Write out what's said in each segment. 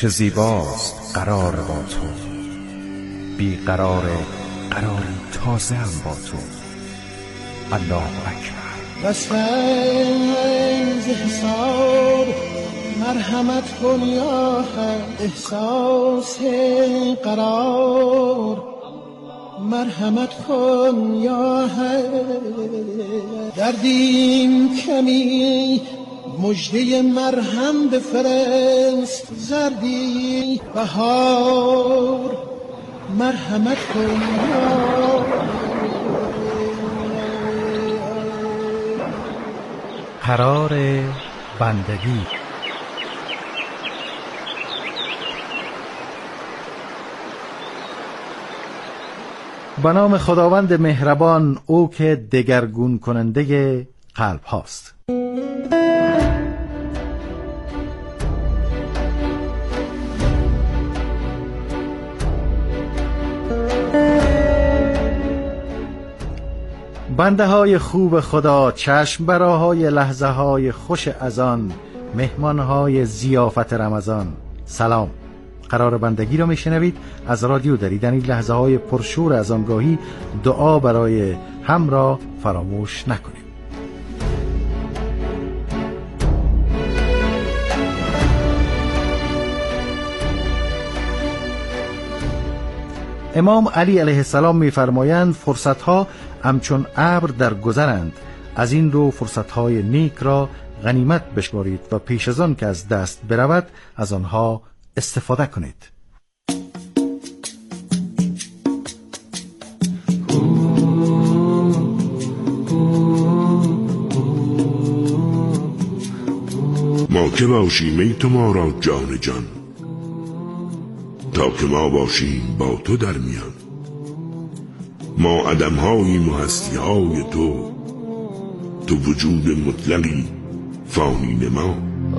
چه زیباست قرار با تو، بی قرار قراری تازه هم با تو. الله اکبر. بسیز حساب مرحمت کن یا حق، احساس قرار مرحمت کن یا حق. دردیم کمی مجده مرهم بفرست، زردی بهار مرحمت کن یا قرار بندگی. به نام خداوند مهربان، او که دگرگون کننده قلب هاست. بنده های خوب خدا، چشم براهای لحظه های خوش از آن، مهمان های ضیافت رمضان، سلام. قرار بندگی را میشنوید از رادیو دری. در این لحظه های پرشور از آنگاهی دعا برای هم را فراموش نکنید. امام علی علیه السلام می‌فرمایند فرصت‌ها همچون ابر در گذرند، از این رو فرصت‌های نیک را غنیمت بشمارید و پیش از آن که از دست برود از آنها استفاده کنید. ما که باشیم ای تو ما را جان جان، تا که ما باشیم با تو در میان. ما عدم هاییم و هستی های تو، تو وجود مطلقی فانی نما.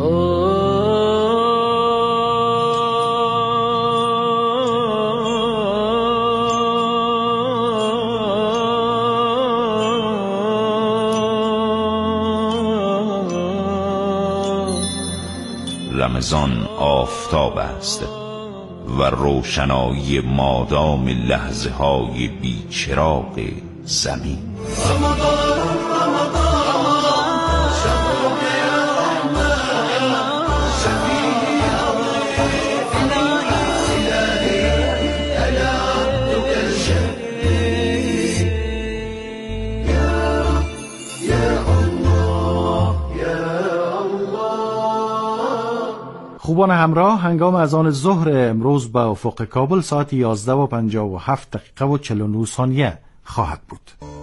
رمضان آفتاب است و روشنایی مادام لحظه های بیچراغ زمین. خوبان همراه، هنگام اذان ظهر امروز به افق کابل ساعت 11:57 و 49 ثانیه خواهد بود.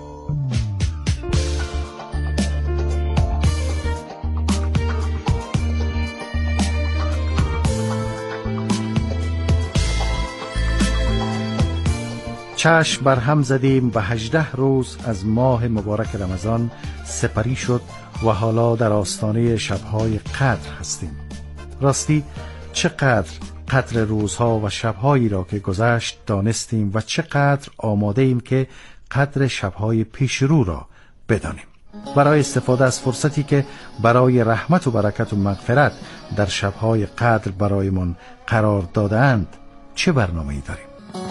چشم بر هم زدیم و 18 روز از ماه مبارک رمضان سپری شد و حالا در آستانه شب‌های قدر هستیم. راستی چقدر قدر روزها و شبهایی را که گذشت دانستیم و چقدر آماده ایم که قدر شبهای پیش رو را بدانیم. برای استفاده از فرصتی که برای رحمت و برکت و مغفرت در شبهای قدر برایمان قرار داده‌اند چه برنامه‌ای داریم؟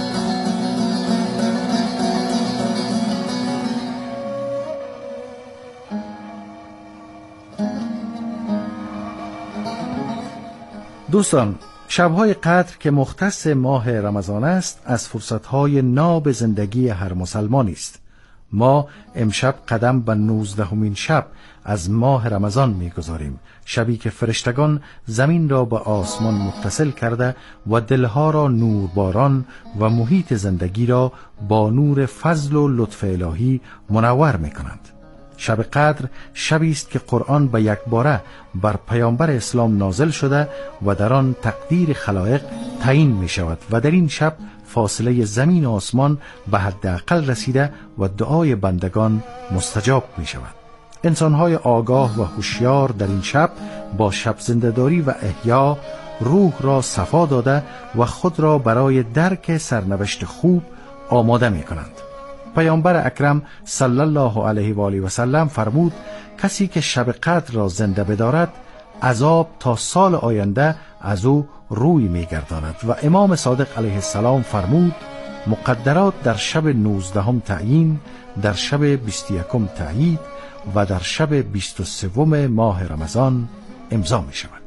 دوستان، شب‌های قدر که مختص ماه رمضان است از فرصت‌های ناب زندگی هر مسلمانی است. ما امشب قدم به 19مین شب از ماه رمضان می‌گذاریم، شبی که فرشتگان زمین را به آسمان متصل کرده و دلها را نورباران و محیط زندگی را با نور فضل و لطف الهی منور می‌کنند. شب قدر شبی است که قرآن به یک باره بر پیامبر اسلام نازل شده و در آن تقدیر خلایق تعیین می شود و در این شب فاصله زمین و آسمان به حداقل رسیده و دعای بندگان مستجاب می شود. انسان‌های آگاه و هوشیار در این شب با شب زنده‌داری و احیا روح را صفا داده و خود را برای درک سرنوشت خوب آماده می کنند. پیامبر اکرم صلی الله علیه و آله و سلم فرمود کسی که شب قدر را زنده بدارد عذاب تا سال آینده از او روی می‌گرداند و امام صادق علیه السلام فرمود مقدرات در شب 19 تعیین، در شب 21 تایید و در شب 23 ماه رمضان امضا می شود.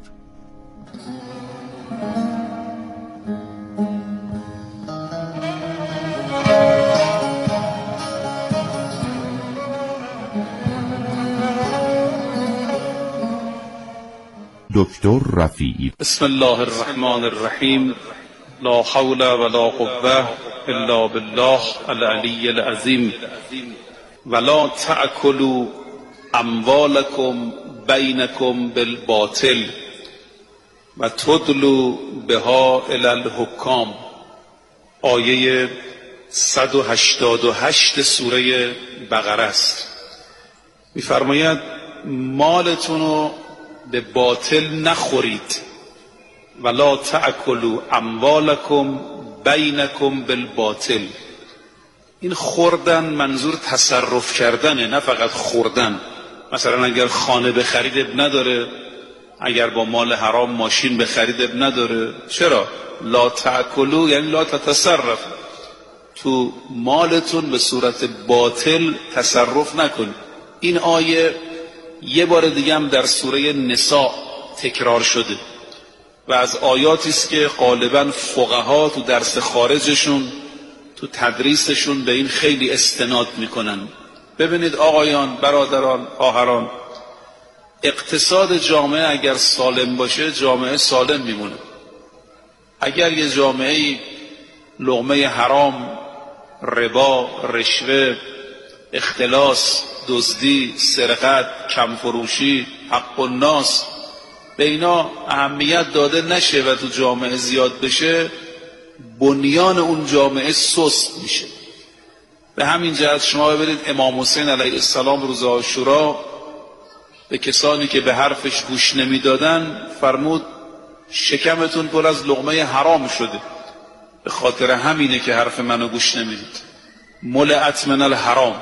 دکتر رفیعی. بسم الله الرحمن الرحیم. لا حول ولا قوة الا بالله العلی العظیم. ولا تأکلوا اموالکم بینکم بالباطل و تدلوا بها الی الحکام. آیه 188 سوره بقره است. می‌فرماید مالتون رو به باطل نخورید. ولا تأکلوا اموالکم بینکم بالباطل. این خوردن منظور تصرف کردنه، نه فقط خوردن. مثلا اگر خانه بخرید اب نداره، اگر با مال حرام ماشین بخرید اب نداره. چرا؟ لا تأکلوا یعنی لا تتصرف. تو مالتون به صورت باطل تصرف نکن. این آیه یه بار دیگه هم در سوره نساء تکرار شده و از آیاتی است که غالباً فقها تو درس خارجشون تو تدریسشون به این خیلی استناد میکنن. ببینید آقایان، برادران، خواهران، اقتصاد جامعه اگر سالم باشه جامعه سالم میمونه. اگر یه جامعه لقمه حرام، ربا، رشوه، اختلاس، دزدی، سرقت، کمفروشی، حق الناس به اینا اهمیت داده نشه و تو جامعه زیاد بشه، بنیان اون جامعه سست میشه. به همین جهت شما ببینید امام حسین علیه السلام روز عاشورا به کسانی که به حرفش گوش نمیدادن فرمود شکمتون پر از لقمه حرام شده، به خاطر همینه که حرف منو گوش نمیدید. ملئت من الحرام.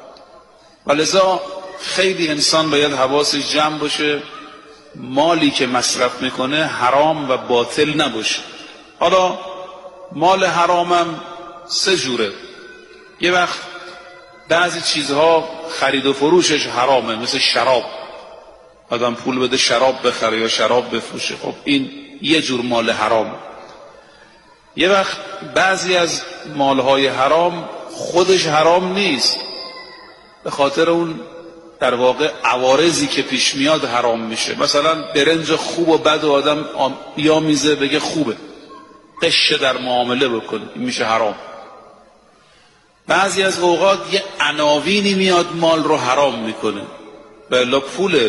ولذا خیلی انسان باید حواسش جمع باشه مالی که مصرف میکنه حرام و باطل نباشه. حالا مال حرامم سه جوره. یه وقت بعضی چیزها خرید و فروشش حرامه، مثل شراب. آدم پول بده شراب بخره یا شراب بفروشه، خب این یه جور مال حرام. یه وقت بعضی از مالهای حرام خودش حرام نیست، به خاطر اون در واقع عوارضی که پیش میاد حرام میشه. مثلا برنج خوب و بد و آدم یا میزه بگه خوبه، قش در معامله بکنه، این میشه حرام. بعضی از اوقات یه عناوینی میاد مال رو حرام میکنه، بلا پول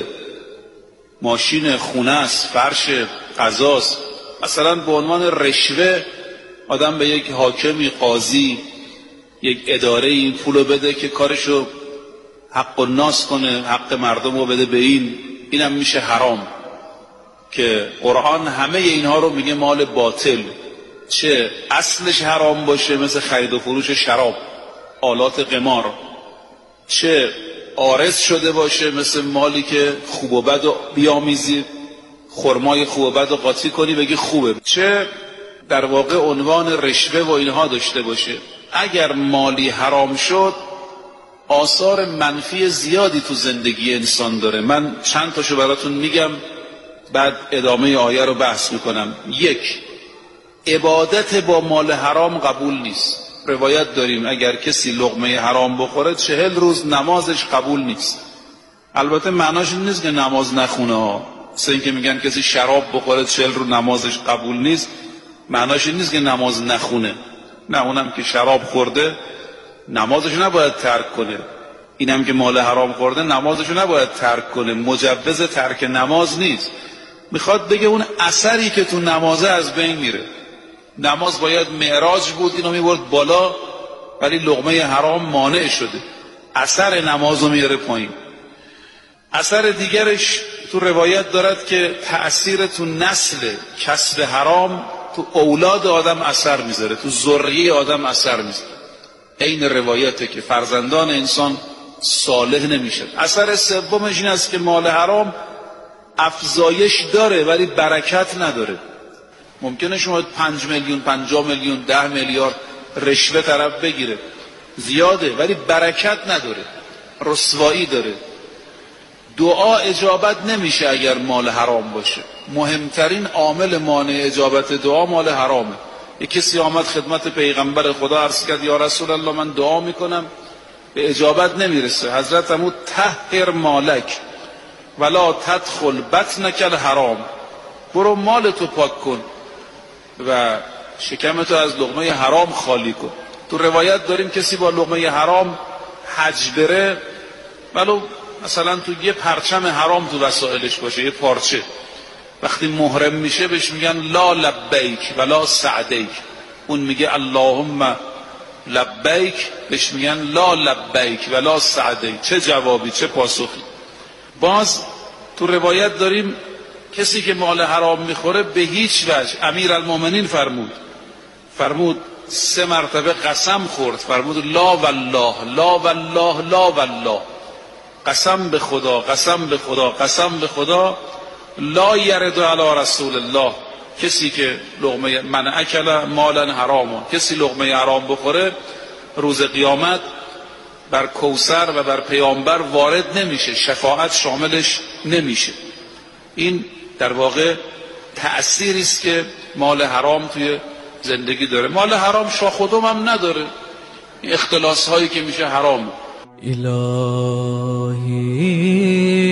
ماشین، خونه است، فرش، غذاست. مثلا به عنوان رشوه آدم به یک حاکمی، قاضی، یک اداره این پولو بده که کارشو حق الناس کنه، حق مردم رو بده به اینم میشه حرام، که قرآن همه اینها رو میگه مال باطل. چه اصلش حرام باشه مثل خرید و فروش شراب، آلات قمار، چه عارض شده باشه مثل مالی که خوب و بد رو بیامیزی، خرمای خوب و بد رو قاطی کنی بگی خوبه، چه در واقع عنوان رشوه و اینها داشته باشه. اگر مالی حرام شد آثار منفی زیادی تو زندگی انسان داره. من چند تاشو براتون میگم، بعد ادامه آیه رو بحث میکنم. یک، عبادت با مال حرام قبول نیست. روایت داریم اگر کسی لقمه حرام بخوره 40 روز نمازش قبول نیست. البته معناش این نیست که نماز نخونه ها. مثل این که میگن کسی شراب بخوره 40 روز نمازش قبول نیست، معناش این نیست که نماز نخونه. نه، اونم که شراب خورده نمازش نباید ترک کنه، اینم که مال حرام خورده نمازش نباید ترک کنه. مجوز ترک نماز نیست. میخواد بگه اون اثری که تو نمازه از بین میره. نماز باید معراج بود، اینو میبرد بالا، ولی لقمه حرام مانع شده، اثر نمازو میاره پایین. اثر دیگرش تو روایت دارد که تأثیر تو نسل کسب حرام تو اولاد آدم اثر میذاره، تو ذریه آدم اثر میذاره. این روایته که فرزندان انسان صالح نمیشه. اثر سومش این است که مال حرام افزایش داره ولی برکت نداره. ممکنه شما 5 میلیون 50 میلیون 10 میلیارد رشوه طرف بگیره، زیاده، ولی برکت نداره، رسوایی داره. دعا اجابت نمیشه اگر مال حرام باشه. مهمترین عامل مانع اجابت دعا مال حرامه. یک کسی آمد خدمت پیغمبر خدا عرض کرد یا رسول الله من دعا میکنم به اجابت نمیرسه. حضرت فرمود طهر مالک ولا تدخل بطنک الحرام، برو مالتو پاک کن و شکمتو از لقمه حرام خالی کن. تو روایت داریم کسی با لقمه حرام حج بره، ولو مثلا تو یه پرچم حرام تو وسایلش باشه، یه پارچه، وقتی محرم میشه بهش میگن لا لبیک ولا سعدیک، اون میگه اللهم لبیک، بهش میگن لا لبیک ولا سعدیک. چه جوابی، چه پاسخی. باز تو روایت داریم کسی که مال حرام میخوره به هیچ وجه، امیرالمومنین فرمود 3 مرتبه قسم خورد، فرمود لا والله لا والله لا والله، قسم به خدا قسم به خدا قسم به خدا، لا یرد علی رسول الله، کسی که لقمه من اکل مالا حراما، کسی لقمه حرام بخوره روز قیامت بر کوثر و بر پیامبر وارد نمیشه، شفاعت شاملش نمیشه. این در واقع تأثیری است که مال حرام توی زندگی داره. مال حرام شاخ و دم هم نداره، این اختلاس هایی که میشه حرام. الهی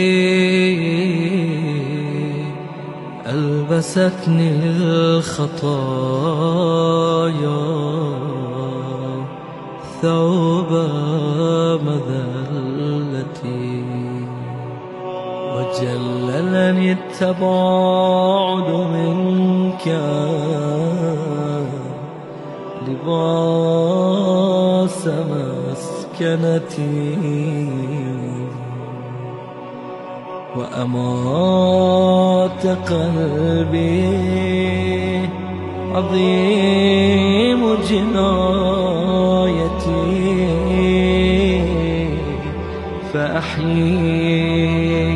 البستنی الخطایا ثوب مذلتی وجللني التباعد منك لباس مسكنتي وأمات قلبي عظيم جنايتي فأحيي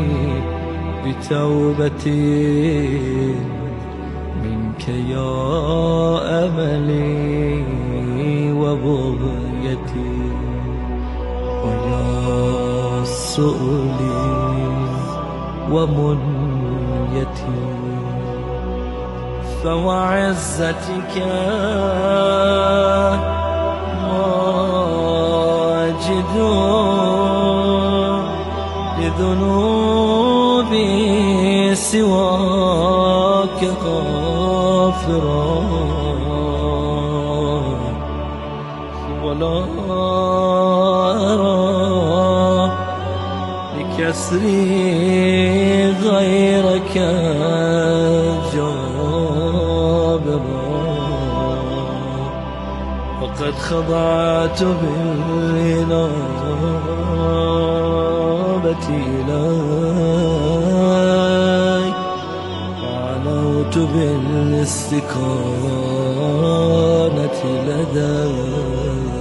بتوبتي منك يا أملي وبغيتي ويا سؤلي ومنيتي فوعزتك ماجد لذنوبي سواك غافرا ولا أرى بكسري غيرك جابرا وقد خضعت بالإنابة إليك وعلوت بالاستكانة لديك.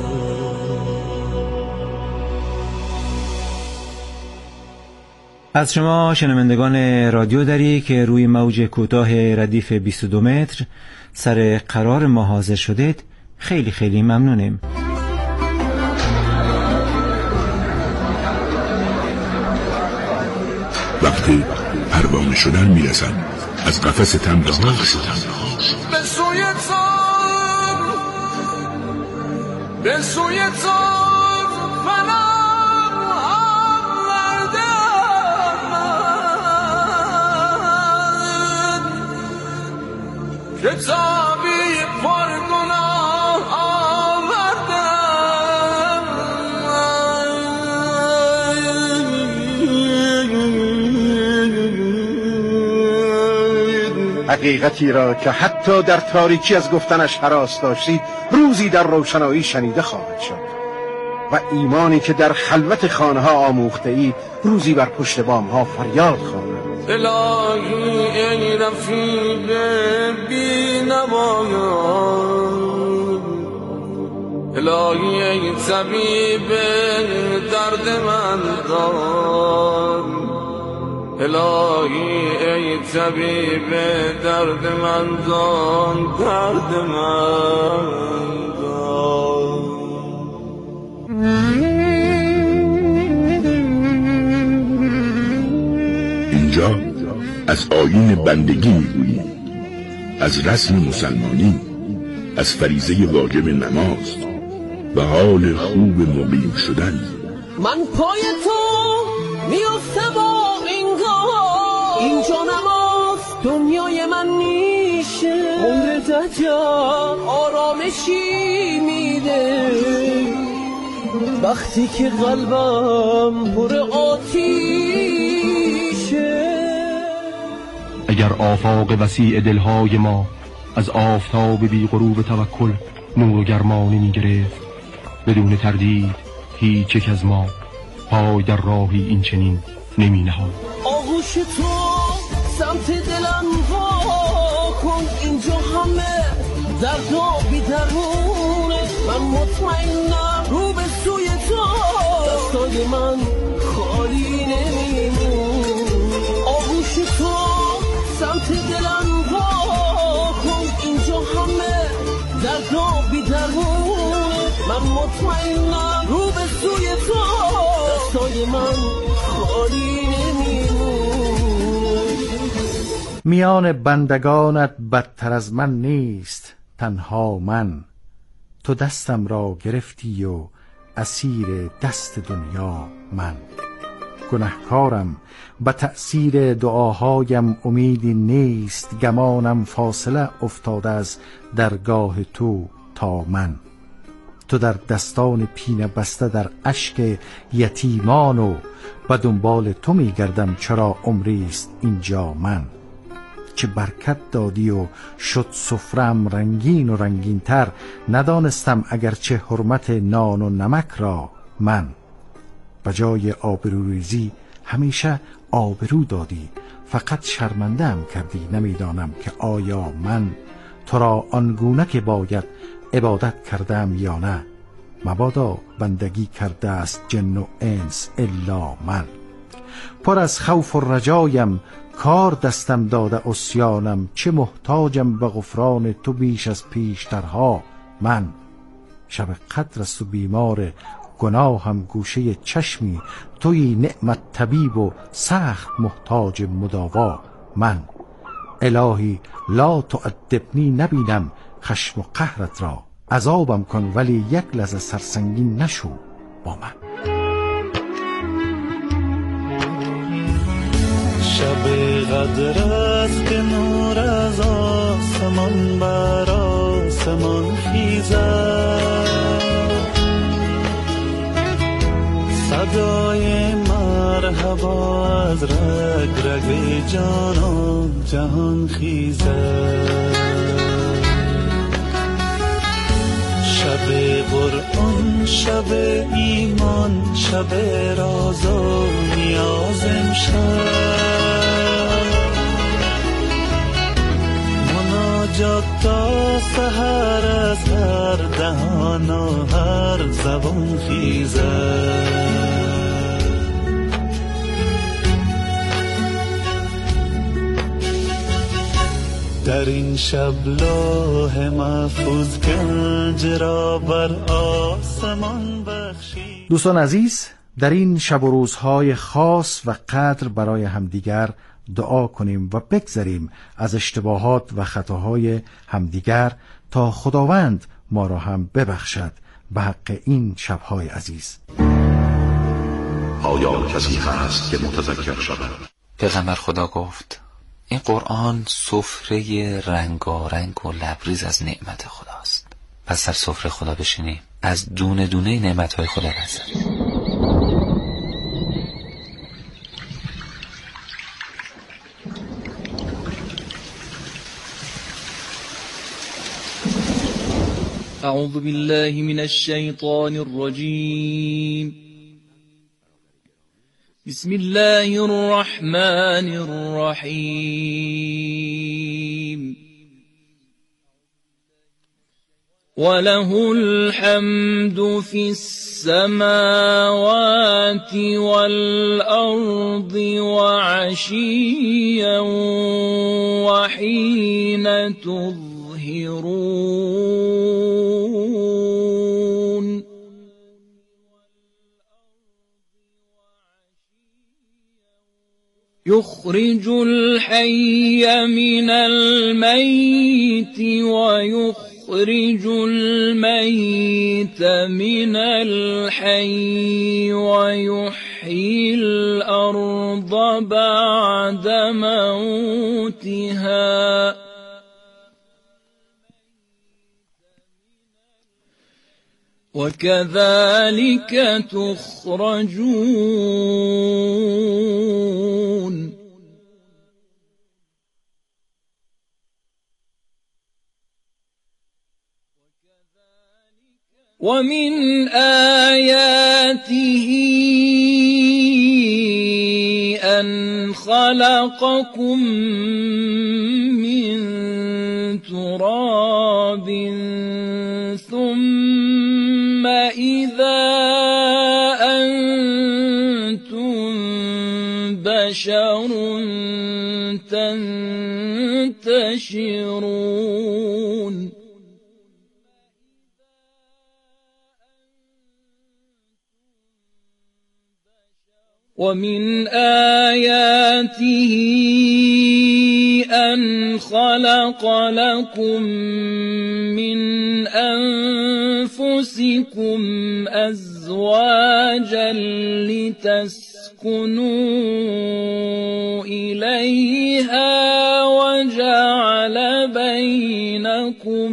از شما شنوندگان رادیو دری که روی موج کوتاه ردیف 22 متر سر قرار ما حاضر شدید خیلی خیلی ممنونیم. وقتی پروانه شدن میرسد از قفس تن به ها به سوی تام به سوی تام فنم آوردم کتابی پر گناه آوردم حقیقتی را که حتی در تاریکی از گفتنش هراس داشتید روزی در روشنایی شنیده خواهد شد و ایمانی که در خلوت خانه ها آموخته اید روزی بر پشت بام ها فریاد خواند. الهی ای رفیق بی نوایان، الهی ای طبیب درد من دان، الهی ای طبیب درد من دان، درد من دان. اینجا از آیین بندگی میگوییم، از رسم مسلمانی، از فریضه واجب نماز و حال خوب مقیم شدن. من پای تو میفته با انگار، اینجا نماز دنیای من نیشه، عمر دجال آرامشی میده وقتی که قلبم پر آتیشه. اگر آفاق وسیع دلهای ما از آفتاب بی غروب توکل نور و گرمانی می گرفت، بدون تردید هیچ یک از ما پای در راهی این چنین نمی نهاد. آغوش تو سمت دلم وا کن، اینجا همه درد و بی درمونه، من مطمئنم رو به سوی تو دستای من خالی نمیمون. آغوش تو سمت دلم وا کن، اینجا همه درد و بی درمونه، من مطمئنم رو به سوی تو دستای من خالی نمیمون. میان بندگانت بدتر از من نیست تنها من، تو دستم را گرفتی و اسیر دست دنیا من. گنهکارم به تأثیر دعاهایم امیدی نیست، گمانم فاصله افتاده از درگاه تو تا من. تو در دستان پینه بسته در اشک یتیمان و به دنبال تو میگردم، چرا عمریست اینجا من. چه برکت دادی و شد سفرم رنگین و رنگین تر، ندانستم اگرچه حرمت نان و نمک را من. بجای آبروریزی همیشه آبرو دادی، فقط شرمنده‌ام کردی، نمیدانم که آیا من تو را آنگونه که باید عبادت کردم یا نه. مبادا بندگی کرده است جن و انس الا من. پر از خوف و رجایم کار دستم داده عصیانم، چه محتاجم به غفران تو بیش از پیشترها من. شب قدر است و بیمار گناهم گوشه چشمی، توی نعمت طبیب و سخت محتاج مداوا من. الهی لا تعذبنی، نبینم خشم و قهرت را، عذابم کن ولی یک لحظه سرسنگین نشو با من. شب قدر است که نور از آسمان بر آسمان خیزد، صدای مرحبا از رگ رگ جانان جهان خیزد. شب قرآن، شب ایمان، شب راز و نیاز امشب، مناجات تا سحر از هر دهان و هر زبان خیزد. در این شب لوح محفوظ گنج را بر آسمان بخشید. دوستان عزیز، در این شب و روزهای خاص و قدر برای همدیگر دعا کنیم و بگذریم از اشتباهات و خطاهای همدیگر تا خداوند ما را هم ببخشد به حق این شبهای عزیز. آیا کسی هست که متذکر شود؟ پیغمبر خدا گفت این قرآن سفره رنگارنگ و لبریز از نعمت خداست. پس در سفره خدا بشینیم، از دونه دونه نعمتهای خدا لذت. اعوذ بالله من الشیطان الرجیم. بسم الله الرحمن الرحیم. وله الحمد في السماوات والأرض وعشيا وحين تظهرون يخرج الحي من الميت ويخرج الميت من الحي ويحيي الأرض بعد موتها وكذلك تخرجون ومن آياته أن خلقكم من تراب ثم إذا أنتم بشر تنتشرون ومن آياته أن خلق لكم من أنفسكم أزواجا لتسكنوا إليها وجعل بينكم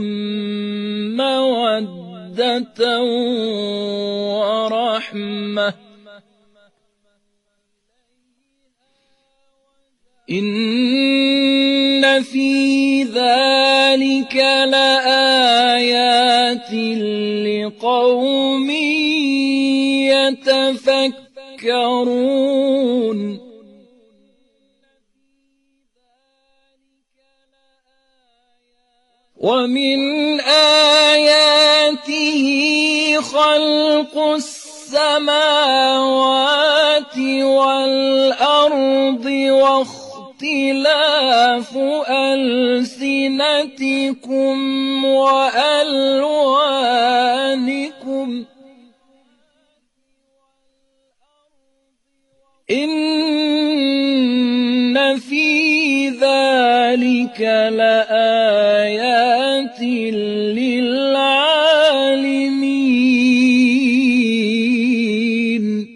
مودة ورحمة إن في ذلك لآيات لقوم يتفكرون ومن آياته خلق السماوات والأرض واختلاف ألسنتكم وألوانكم إن في ذلك لآيات للعالمين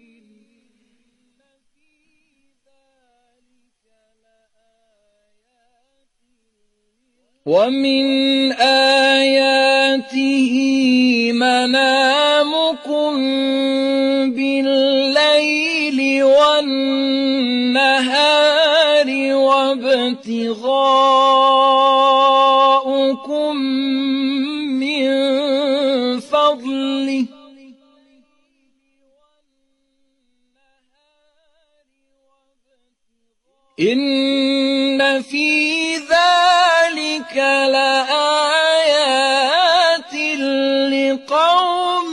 ومن آياته منامكم بالليل والنهار وابتغاؤكم من فضله إن في ذلك لآيات لقوم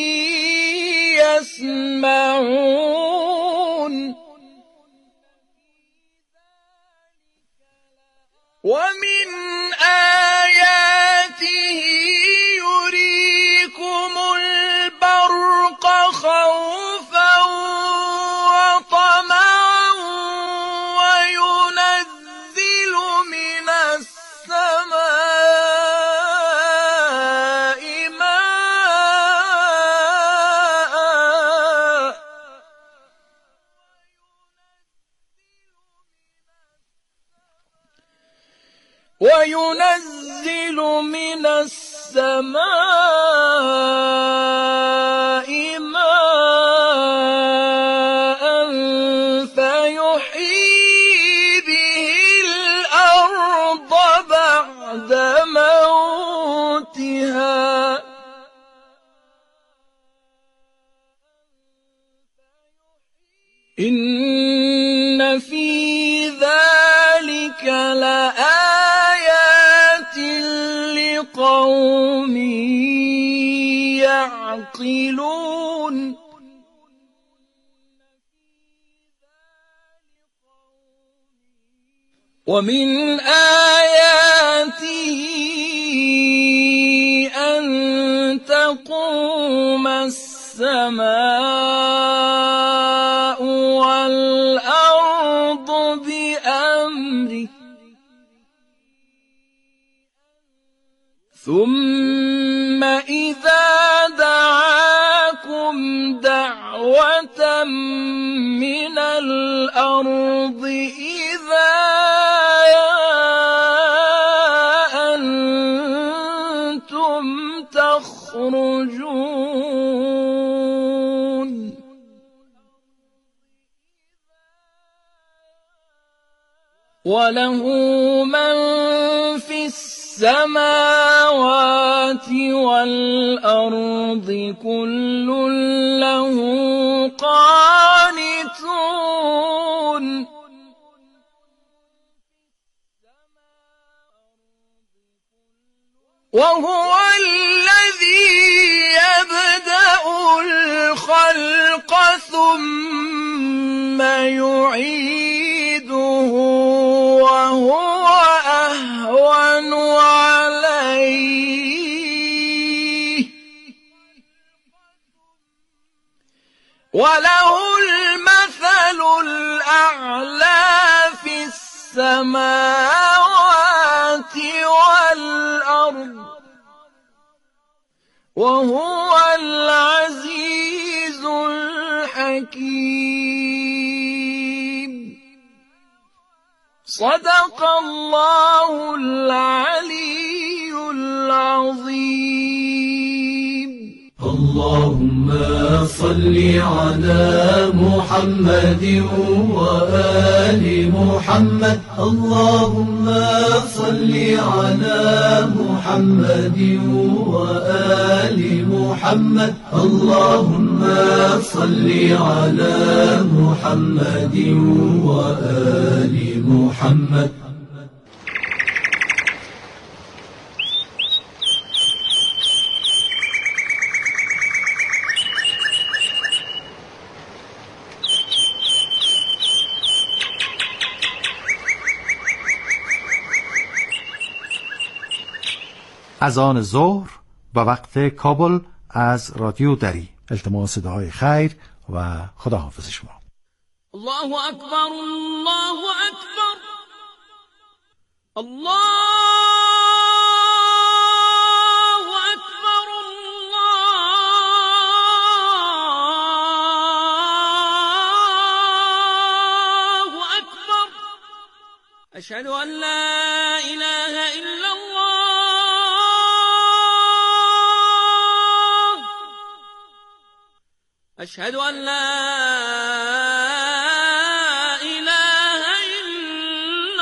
يسمعون ومن آياته يريكم البرق خوفا وطمعا وينزل من السماء ماء وينزل من السماء ماء فيحيي به الأرض بعد موتها إن في ذلك لآيات لقوم يعقلون ومن آياته أن تقوم السماء والأرض بأمره ثم إذا دعاكم دعوة من الأرض إذا أنتم تخرجون وله من في السماوات والأرض كل له قانتون وهو الذي يبدأ الخلق ثم يعيده وهو أهون عليه وله المثل الأعلى في السماوات والأرض وهو العزيز الحكيم صدق الله العلي العظيم. اللهم صل على محمد وآل محمد. اللهم صل على محمد وآل محمد. اللهم صل على محمد وآل محمد. اذان ظهر و وقت کابل از رادیو دری. التماس دعای خیر و خداحافظ شما. الله اکبر الله اکبر الله اکبر الله اکبر. اشهد ان لا اله الا الله. أشهد أن لا إله إلا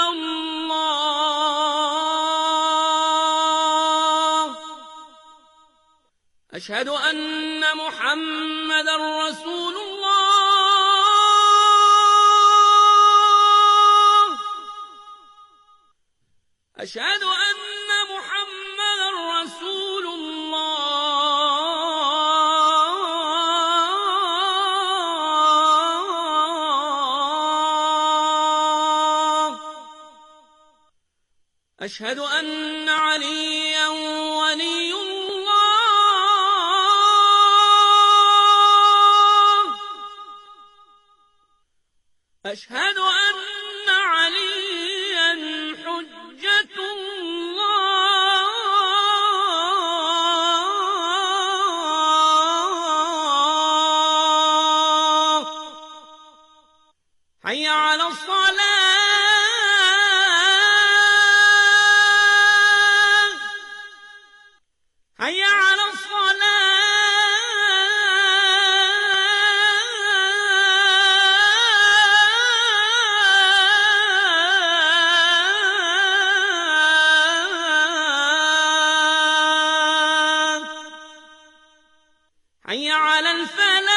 الله. أشهد أن محمدا رسول الله. أشهد أن محمدا رسول الله. أشهد أن عليا ولي الله. أشهد أن عليا حجة الله. حي على الصلاة. حي على الصلاة. حي على الفلاح.